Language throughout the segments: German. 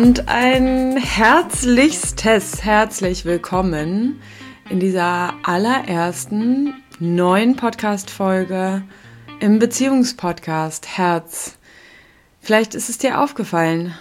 und ein herzlich willkommen in dieser allerersten neuen Podcast-Folge im Beziehungspodcast Herz. Vielleicht ist es dir aufgefallen,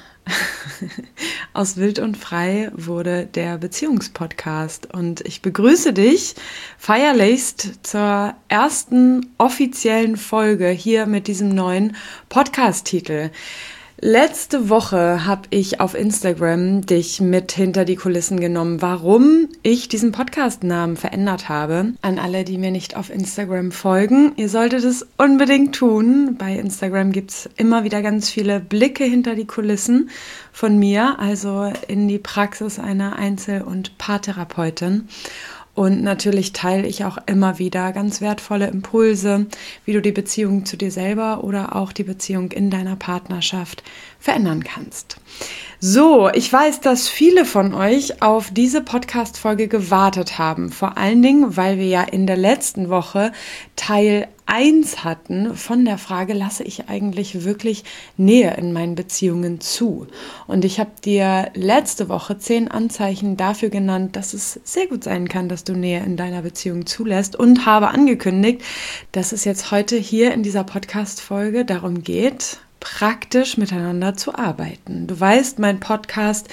aus Wild und Frei wurde der Beziehungspodcast und ich begrüße dich feierlichst zur ersten offiziellen Folge hier mit diesem neuen Podcast-Titel. Letzte Woche habe ich auf Instagram dich mit hinter die Kulissen genommen, warum ich diesen Podcast-Namen verändert habe. An alle, die mir nicht auf Instagram folgen, ihr solltet es unbedingt tun. Bei Instagram gibt es immer wieder ganz viele Blicke hinter die Kulissen von mir, also in die Praxis einer Einzel- und Paartherapeutin. Und natürlich teile ich auch immer wieder ganz wertvolle Impulse, wie du die Beziehung zu dir selber oder auch die Beziehung in deiner Partnerschaft verändern kannst. So, ich weiß, dass viele von euch auf diese Podcast-Folge gewartet haben. Vor allen Dingen, weil wir ja in der letzten Woche Teil 1 hatten von der Frage, lasse ich eigentlich wirklich Nähe in meinen Beziehungen zu? Und ich habe dir letzte Woche 10 Anzeichen dafür genannt, dass es sehr gut sein kann, dass du Nähe in deiner Beziehung zulässt und habe angekündigt, dass es jetzt heute hier in dieser Podcast-Folge darum geht, praktisch miteinander zu arbeiten. Du weißt, in meinem Podcast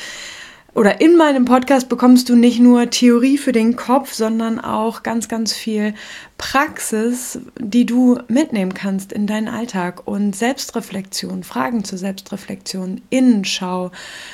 bekommst du nicht nur Theorie für den Kopf, sondern auch ganz, ganz viel Praxis, die du mitnehmen kannst in deinen Alltag und Selbstreflexion, Fragen zur Selbstreflexion, Innenschau,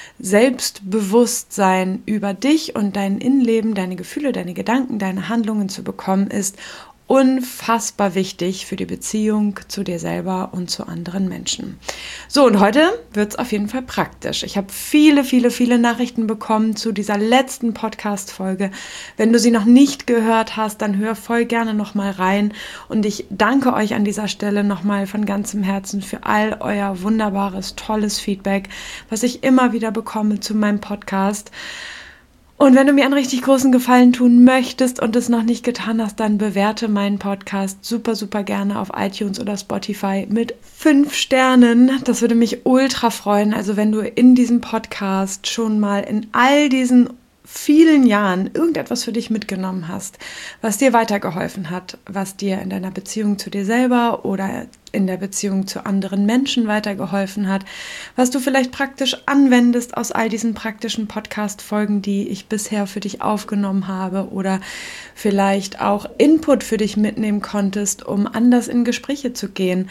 Selbstbewusstsein über dich und dein Innenleben, deine Gefühle, deine Gedanken, deine Handlungen zu bekommen, ist unfassbar wichtig für die Beziehung zu dir selber und zu anderen Menschen. So, und heute wird es auf jeden Fall praktisch. Ich habe viele Nachrichten bekommen zu dieser letzten Podcast-Folge. Wenn du sie noch nicht gehört hast, dann hör voll gerne nochmal rein. Und ich danke euch an dieser Stelle nochmal von ganzem Herzen für all euer wunderbares, tolles Feedback, was ich immer wieder bekomme zu meinem Podcast. Und wenn du mir einen richtig großen Gefallen tun möchtest und es noch nicht getan hast, dann bewerte meinen Podcast super gerne auf iTunes oder Spotify mit 5 Sternen. Das würde mich ultra freuen. Also wenn du in diesem Podcast schon mal in all diesen vielen Jahren irgendetwas für dich mitgenommen hast, was dir weitergeholfen hat, was dir in deiner Beziehung zu dir selber oder in der Beziehung zu anderen Menschen weitergeholfen hat, was du vielleicht praktisch anwendest aus all diesen praktischen Podcast-Folgen, die ich bisher für dich aufgenommen habe oder vielleicht auch Input für dich mitnehmen konntest, um anders in Gespräche zu gehen.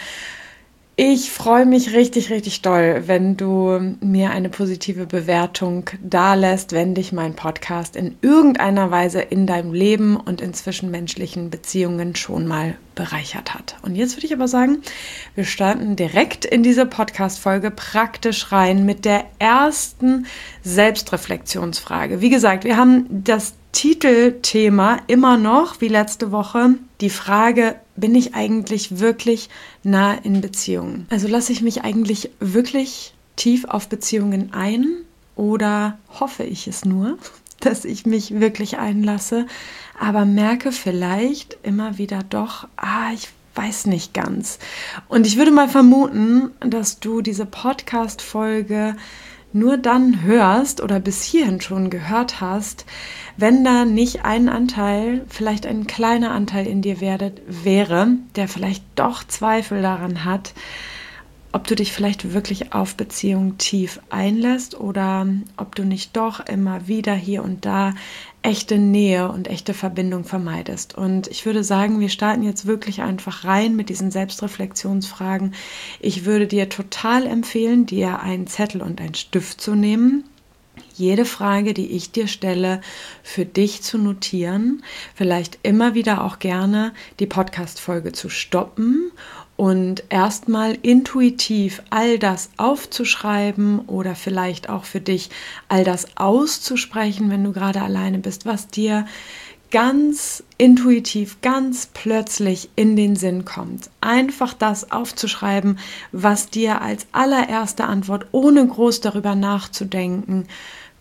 Ich freue mich richtig doll, wenn du mir eine positive Bewertung dalässt, wenn dich mein Podcast in irgendeiner Weise in deinem Leben und in zwischenmenschlichen Beziehungen schon mal bereichert hat. Und jetzt würde ich aber sagen, wir starten direkt in diese Podcast-Folge praktisch rein mit der ersten Selbstreflexionsfrage. Wie gesagt, wir haben das Titelthema immer noch, wie letzte Woche, die Frage, bin ich eigentlich wirklich nah in Beziehungen? Also lasse ich mich eigentlich wirklich tief auf Beziehungen ein oder hoffe ich es nur, dass ich mich wirklich einlasse, aber merke vielleicht immer wieder doch, ich weiß nicht ganz. Und ich würde mal vermuten, dass du diese Podcast-Folge nur dann hörst oder bis hierhin schon gehört hast, wenn da nicht ein Anteil, vielleicht ein kleiner Anteil in dir wäre, der vielleicht doch Zweifel daran hat, ob du dich vielleicht wirklich auf Beziehung tief einlässt oder ob du nicht doch immer wieder hier und da echte Nähe und echte Verbindung vermeidest. Und ich würde sagen, wir starten jetzt wirklich einfach rein mit diesen Selbstreflexionsfragen. Ich würde dir total empfehlen, dir einen Zettel und einen Stift zu nehmen, jede Frage, die ich dir stelle, für dich zu notieren, vielleicht immer wieder auch gerne die Podcast-Folge zu stoppen und erstmal intuitiv all das aufzuschreiben oder vielleicht auch für dich all das auszusprechen, wenn du gerade alleine bist, was dir ganz intuitiv, ganz plötzlich in den Sinn kommt. Einfach das aufzuschreiben, was dir als allererste Antwort, ohne groß darüber nachzudenken,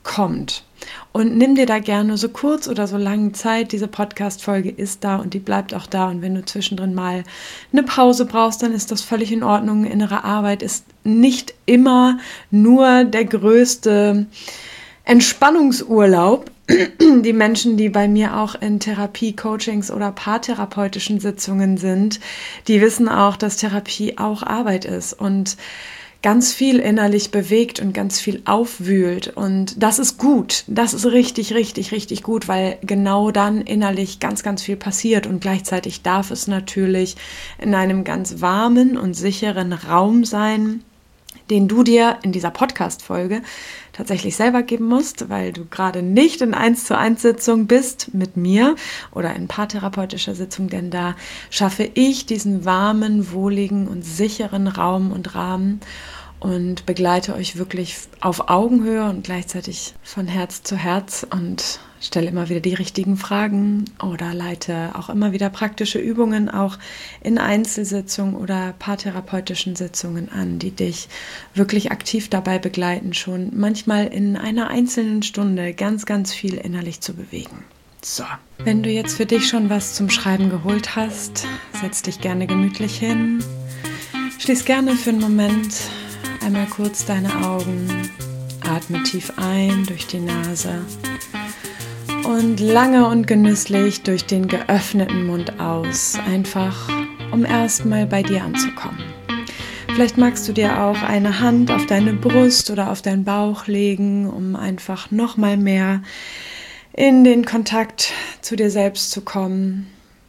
kommt. Und nimm dir da gerne so kurz oder so lange Zeit. Diese Podcast-Folge ist da und die bleibt auch da. Und wenn du zwischendrin mal eine Pause brauchst, dann ist das völlig in Ordnung. Innere Arbeit ist nicht immer nur der größte Entspannungsurlaub. Die Menschen, die bei mir auch in Therapie, Coachings oder paartherapeutischen Sitzungen sind, die wissen auch, dass Therapie auch Arbeit ist und ganz viel innerlich bewegt und ganz viel aufwühlt. Und das ist gut. Das ist richtig, richtig, richtig gut, weil genau dann innerlich ganz, ganz viel passiert. Und gleichzeitig darf es natürlich in einem ganz warmen und sicheren Raum sein, den du dir in dieser Podcast-Folge tatsächlich selber geben musst, weil du gerade nicht in 1:1 Sitzung bist mit mir oder in paartherapeutischer Sitzung, denn da schaffe ich diesen warmen, wohligen und sicheren Raum und Rahmen und begleite euch wirklich auf Augenhöhe und gleichzeitig von Herz zu Herz und stelle immer wieder die richtigen Fragen oder leite auch immer wieder praktische Übungen auch in Einzelsitzungen oder paartherapeutischen Sitzungen an, die dich wirklich aktiv dabei begleiten, schon manchmal in einer einzelnen Stunde ganz, ganz viel innerlich zu bewegen. So, wenn du jetzt für dich schon was zum Schreiben geholt hast, setz dich gerne gemütlich hin, schließ gerne für einen Moment einmal kurz deine Augen, atme tief ein durch die Nase und lange und genüsslich durch den geöffneten Mund aus, einfach um erstmal bei dir anzukommen. Vielleicht magst du dir auch eine Hand auf deine Brust oder auf deinen Bauch legen, um einfach nochmal mehr in den Kontakt zu dir selbst zu kommen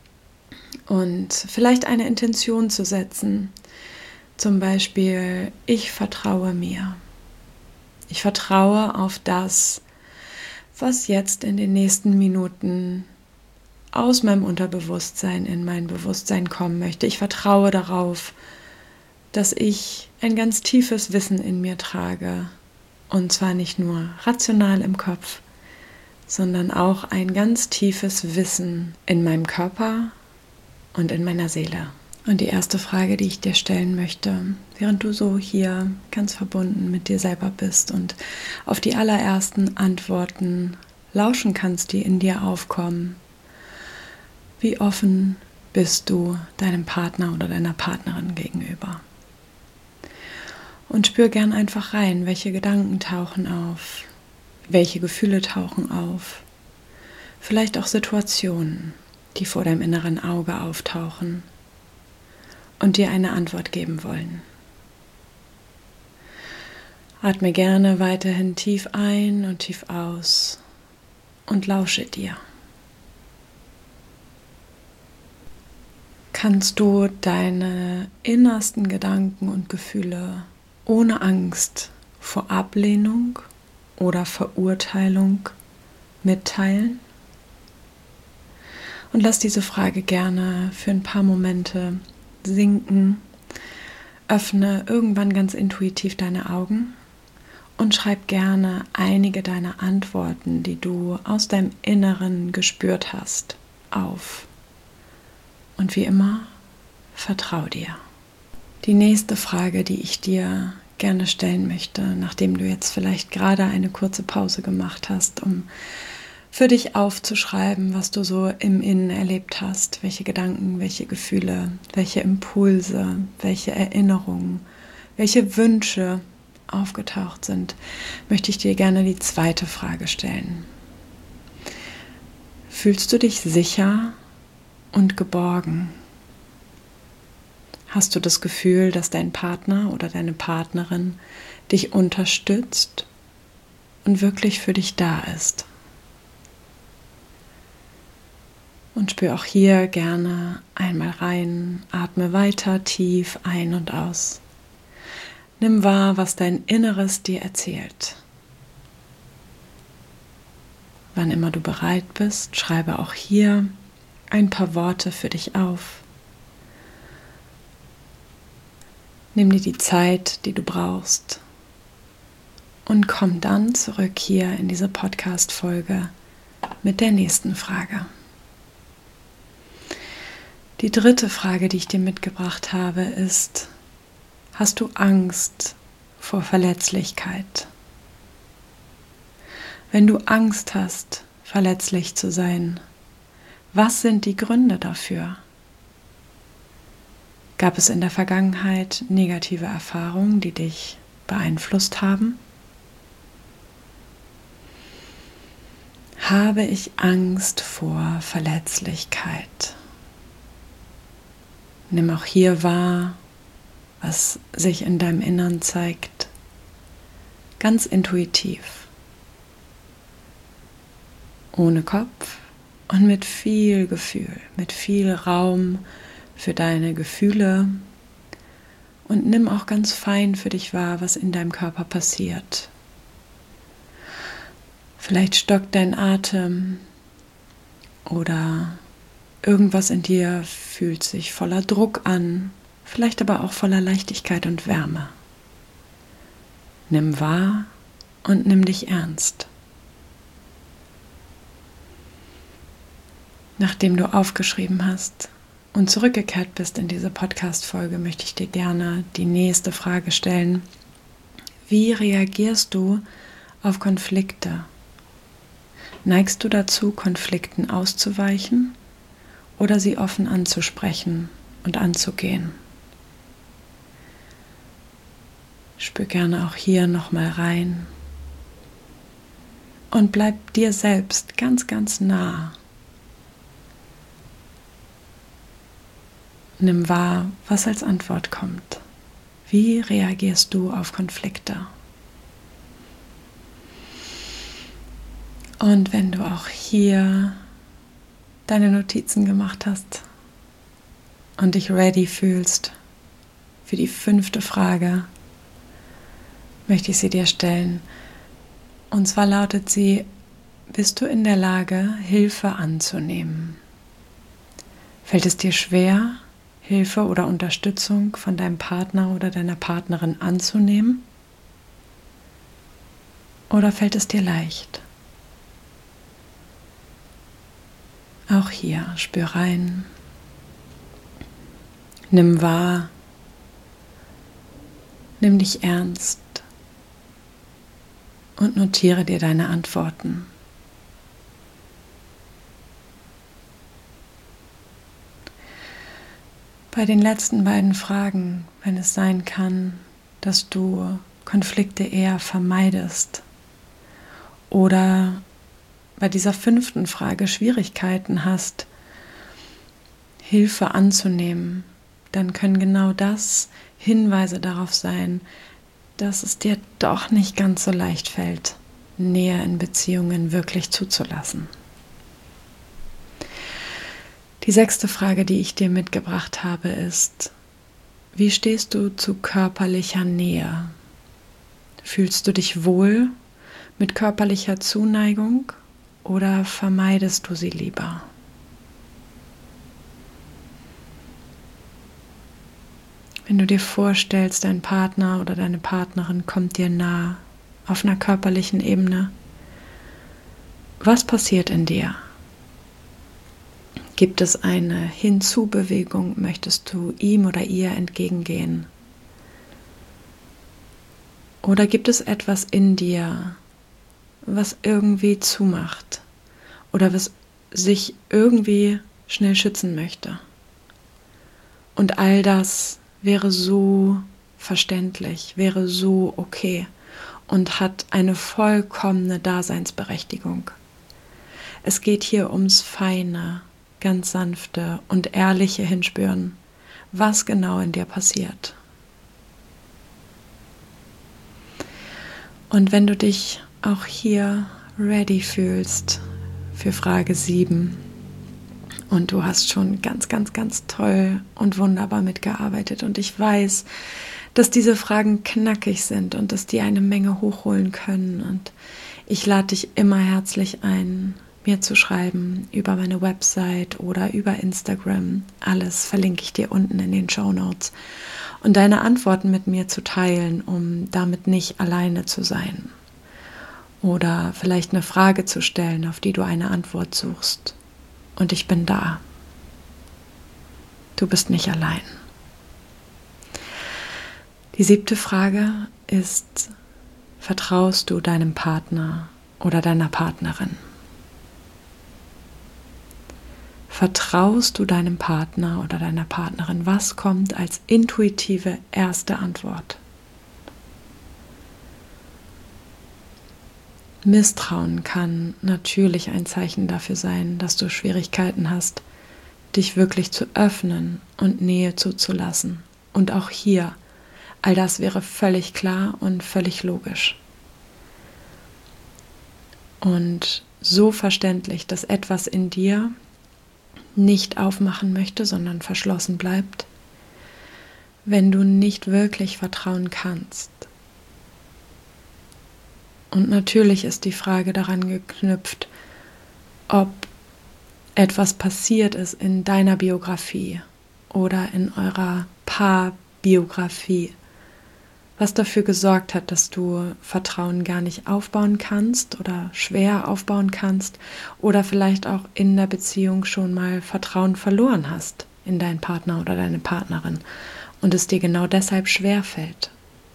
und vielleicht eine Intention zu setzen. Zum Beispiel, ich vertraue mir. Ich vertraue auf das, was jetzt in den nächsten Minuten aus meinem Unterbewusstsein in mein Bewusstsein kommen möchte. Ich vertraue darauf, dass ich ein ganz tiefes Wissen in mir trage. Und zwar nicht nur rational im Kopf, sondern auch ein ganz tiefes Wissen in meinem Körper und in meiner Seele. Und die erste Frage, die ich dir stellen möchte, während du so hier ganz verbunden mit dir selber bist und auf die allerersten Antworten lauschen kannst, die in dir aufkommen. Wie offen bist du deinem Partner oder deiner Partnerin gegenüber? Und spür gern einfach rein, welche Gedanken tauchen auf, welche Gefühle tauchen auf, vielleicht auch Situationen, die vor deinem inneren Auge auftauchen und dir eine Antwort geben wollen. Atme gerne weiterhin tief ein und tief aus und lausche dir. Kannst du deine innersten Gedanken und Gefühle ohne Angst vor Ablehnung oder Verurteilung mitteilen? Und lass diese Frage gerne für ein paar Momente sinken. Öffne irgendwann ganz intuitiv deine Augen und schreib gerne einige deiner Antworten, die du aus deinem Inneren gespürt hast, auf. Und wie immer, vertrau dir. Die nächste Frage, die ich dir gerne stellen möchte, nachdem du jetzt vielleicht gerade eine kurze Pause gemacht hast, um für dich aufzuschreiben, was du so im Innen erlebt hast, welche Gedanken, welche Gefühle, welche Impulse, welche Erinnerungen, welche Wünsche aufgetaucht sind, möchte ich dir gerne die zweite Frage stellen. Fühlst du dich sicher und geborgen? Hast du das Gefühl, dass dein Partner oder deine Partnerin dich unterstützt und wirklich für dich da ist? Und spür auch hier gerne einmal rein, atme weiter tief ein und aus. Nimm wahr, was dein Inneres dir erzählt. Wann immer du bereit bist, schreibe auch hier ein paar Worte für dich auf. Nimm dir die Zeit, die du brauchst und komm dann zurück hier in diese Podcast-Folge mit der nächsten Frage. Die dritte Frage, die ich dir mitgebracht habe, ist: Hast du Angst vor Verletzlichkeit? Wenn du Angst hast, verletzlich zu sein, was sind die Gründe dafür? Gab es in der Vergangenheit negative Erfahrungen, die dich beeinflusst haben? Habe ich Angst vor Verletzlichkeit? Nimm auch hier wahr, was sich in deinem Innern zeigt, ganz intuitiv, ohne Kopf und mit viel Gefühl, mit viel Raum für deine Gefühle, und nimm auch ganz fein für dich wahr, was in deinem Körper passiert. Vielleicht stockt dein Atem oder irgendwas in dir fühlt sich voller Druck an, vielleicht aber auch voller Leichtigkeit und Wärme. Nimm wahr und nimm dich ernst. Nachdem du aufgeschrieben hast und zurückgekehrt bist in diese Podcast-Folge, möchte ich dir gerne die nächste Frage stellen. Wie reagierst du auf Konflikte? Neigst du dazu, Konflikten auszuweichen oder sie offen anzusprechen und anzugehen? Spür gerne auch hier nochmal rein und bleib dir selbst ganz, ganz nah. Nimm wahr, was als Antwort kommt. Wie reagierst du auf Konflikte? Und wenn du auch hier deine Notizen gemacht hast und dich ready fühlst für die 5. Frage, möchte ich sie dir stellen. Und zwar lautet sie: Bist du in der Lage, Hilfe anzunehmen? Fällt es dir schwer, Hilfe oder Unterstützung von deinem Partner oder deiner Partnerin anzunehmen? Oder fällt es dir leicht? Auch hier spür rein, nimm wahr, nimm dich ernst und notiere dir deine Antworten. Bei den letzten beiden Fragen, wenn es sein kann, dass du Konflikte eher vermeidest oder bei dieser 5. Frage Schwierigkeiten hast, Hilfe anzunehmen, dann können genau das Hinweise darauf sein, dass es dir doch nicht ganz so leicht fällt, Nähe in Beziehungen wirklich zuzulassen. Die 6. Frage, die ich dir mitgebracht habe, ist: Wie stehst du zu körperlicher Nähe? Fühlst du dich wohl mit körperlicher Zuneigung oder vermeidest du sie lieber? Wenn du dir vorstellst, dein Partner oder deine Partnerin kommt dir nah auf einer körperlichen Ebene, was passiert in dir? Gibt es eine Hinzubewegung? Möchtest du ihm oder ihr entgegengehen? Oder gibt es etwas in dir, was irgendwie zumacht oder was sich irgendwie schnell schützen möchte? Und all das wäre so verständlich, wäre so okay und hat eine vollkommene Daseinsberechtigung. Es geht hier ums feine, ganz sanfte und ehrliche Hinspüren, was genau in dir passiert. Und wenn du dich auch hier ready fühlst für Frage 7 und du hast schon ganz, ganz, ganz toll und wunderbar mitgearbeitet und ich weiß, dass diese Fragen knackig sind und dass die eine Menge hochholen können, und ich lade dich immer herzlich ein, mir zu schreiben über meine Website oder über Instagram. Alles verlinke ich dir unten in den Shownotes. Und deine Antworten mit mir zu teilen, um damit nicht alleine zu sein. Oder vielleicht eine Frage zu stellen, auf die du eine Antwort suchst. Und ich bin da. Du bist nicht allein. Die 7. Frage ist: Vertraust du deinem Partner oder deiner Partnerin? Vertraust du deinem Partner oder deiner Partnerin? Was kommt als intuitive erste Antwort? Misstrauen kann natürlich ein Zeichen dafür sein, dass du Schwierigkeiten hast, dich wirklich zu öffnen und Nähe zuzulassen. Und auch hier, all das wäre völlig klar und völlig logisch. Und so verständlich, dass etwas in dir nicht aufmachen möchte, sondern verschlossen bleibt, wenn du nicht wirklich vertrauen kannst. Und natürlich ist die Frage daran geknüpft, ob etwas passiert ist in deiner Biografie oder in eurer Paarbiografie, was dafür gesorgt hat, dass du Vertrauen gar nicht aufbauen kannst oder schwer aufbauen kannst oder vielleicht auch in der Beziehung schon mal Vertrauen verloren hast in deinen Partner oder deine Partnerin und es dir genau deshalb schwer fällt.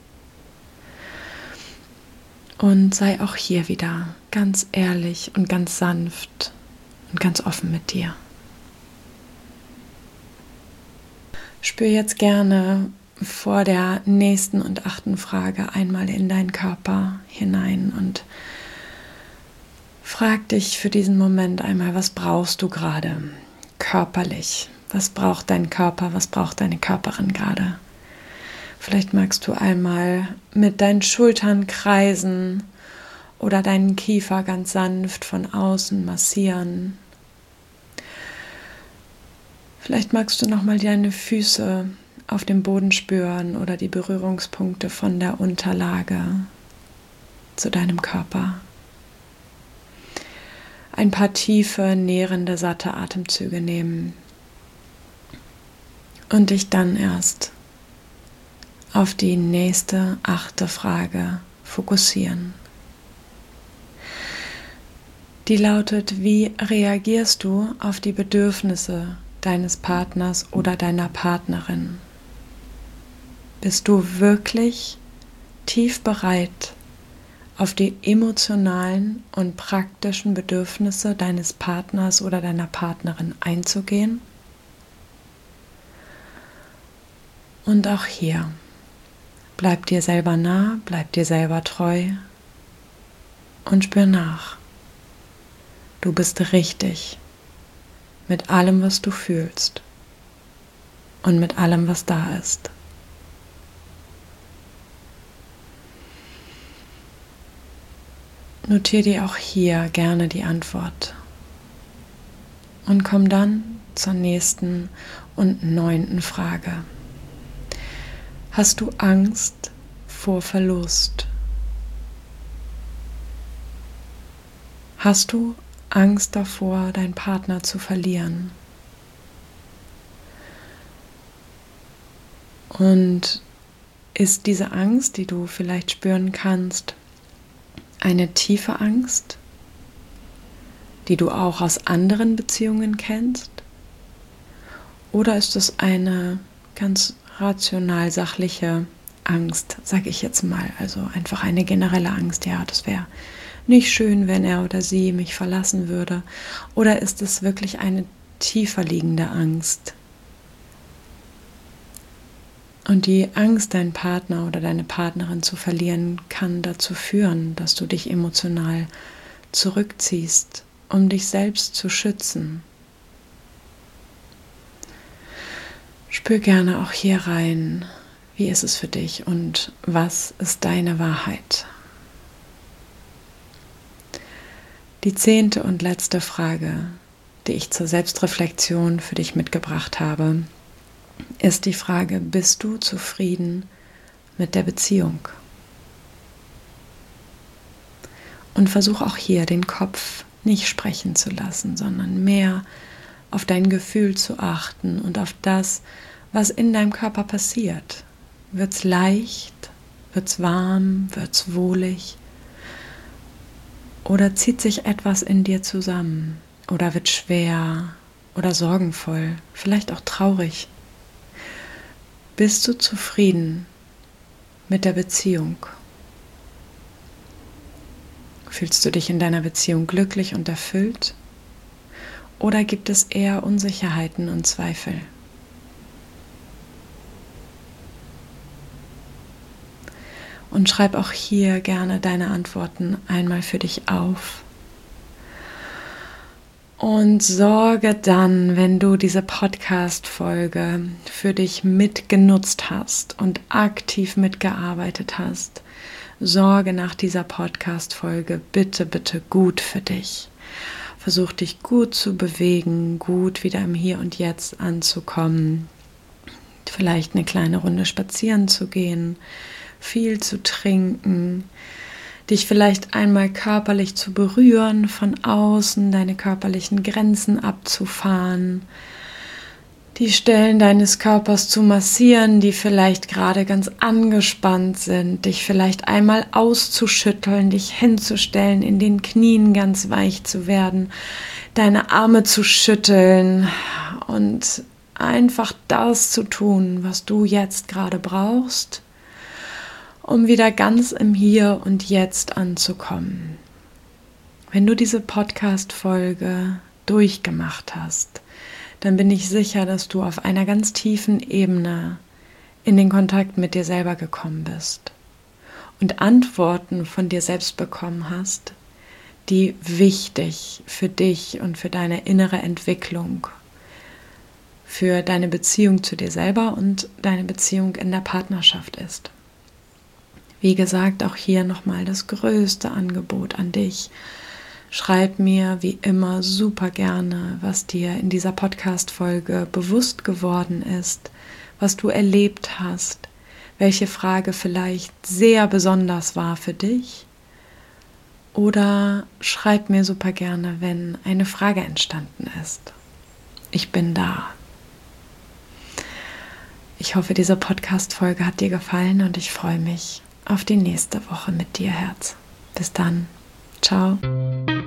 Und sei auch hier wieder ganz ehrlich und ganz sanft und ganz offen mit dir. Spür jetzt gerne vor der nächsten und 8. Frage einmal in deinen Körper hinein und frag dich für diesen Moment einmal, was brauchst du gerade körperlich? Was braucht dein Körper? Was braucht deine Körperin gerade? Vielleicht magst du einmal mit deinen Schultern kreisen oder deinen Kiefer ganz sanft von außen massieren. Vielleicht magst du nochmal deine Füße auf dem Boden spüren oder die Berührungspunkte von der Unterlage zu deinem Körper. Ein paar tiefe, nährende, satte Atemzüge nehmen und dich dann erst auf die nächste 8. Frage fokussieren. Die lautet: Wie reagierst du auf die Bedürfnisse deines Partners oder deiner Partnerin? Bist du wirklich tief bereit, auf die emotionalen und praktischen Bedürfnisse deines Partners oder deiner Partnerin einzugehen? Und auch hier, bleib dir selber nah, bleib dir selber treu und spür nach. Du bist richtig mit allem, was du fühlst und mit allem, was da ist. Notiere dir auch hier gerne die Antwort und komm dann zur nächsten und 9. Frage. Hast du Angst vor Verlust? Hast du Angst davor, deinen Partner zu verlieren? Und ist diese Angst, die du vielleicht spüren kannst, eine tiefe Angst, die du auch aus anderen Beziehungen kennst? Oder ist es eine ganz rational sachliche Angst, sage ich jetzt mal, also einfach eine generelle Angst, ja, das wäre nicht schön, wenn er oder sie mich verlassen würde? Oder ist es wirklich eine tiefer liegende Angst? Und die Angst, deinen Partner oder deine Partnerin zu verlieren, kann dazu führen, dass du dich emotional zurückziehst, um dich selbst zu schützen. Spür gerne auch hier rein, wie ist es für dich und was ist deine Wahrheit? Die 10. und letzte Frage, die ich zur Selbstreflexion für dich mitgebracht habe, ist die Frage: Bist du zufrieden mit der Beziehung? Und versuch auch hier den Kopf nicht sprechen zu lassen, sondern mehr auf dein Gefühl zu achten und auf das, was in deinem Körper passiert. Wird's leicht? Wird's warm? Wird's wohlig? Oder zieht sich etwas in dir zusammen? Oder wird schwer oder sorgenvoll? Vielleicht auch traurig? Bist du zufrieden mit der Beziehung? Fühlst du dich in deiner Beziehung glücklich und erfüllt? Oder gibt es eher Unsicherheiten und Zweifel? Und schreib auch hier gerne deine Antworten einmal für dich auf. Und sorge dann, wenn du diese Podcast-Folge für dich mitgenutzt hast und aktiv mitgearbeitet hast, sorge nach dieser Podcast-Folge bitte, bitte gut für dich. Versuch dich gut zu bewegen, gut wieder im Hier und Jetzt anzukommen. Vielleicht eine kleine Runde spazieren zu gehen, viel zu trinken, dich vielleicht einmal körperlich zu berühren, von außen deine körperlichen Grenzen abzufahren, die Stellen deines Körpers zu massieren, die vielleicht gerade ganz angespannt sind, dich vielleicht einmal auszuschütteln, dich hinzustellen, in den Knien ganz weich zu werden, deine Arme zu schütteln und einfach das zu tun, was du jetzt gerade brauchst, um wieder ganz im Hier und Jetzt anzukommen. Wenn du diese Podcast-Folge durchgemacht hast, dann bin ich sicher, dass du auf einer ganz tiefen Ebene in den Kontakt mit dir selber gekommen bist und Antworten von dir selbst bekommen hast, die wichtig für dich und für deine innere Entwicklung, für deine Beziehung zu dir selber und deine Beziehung in der Partnerschaft ist. Wie gesagt, auch hier nochmal das größte Angebot an dich. Schreib mir wie immer super gerne, was dir in dieser Podcast-Folge bewusst geworden ist, was du erlebt hast, welche Frage vielleicht sehr besonders war für dich. Oder schreib mir super gerne, wenn eine Frage entstanden ist. Ich bin da. Ich hoffe, diese Podcast-Folge hat dir gefallen und ich freue mich auf die nächste Woche mit dir, Herz. Bis dann. Ciao.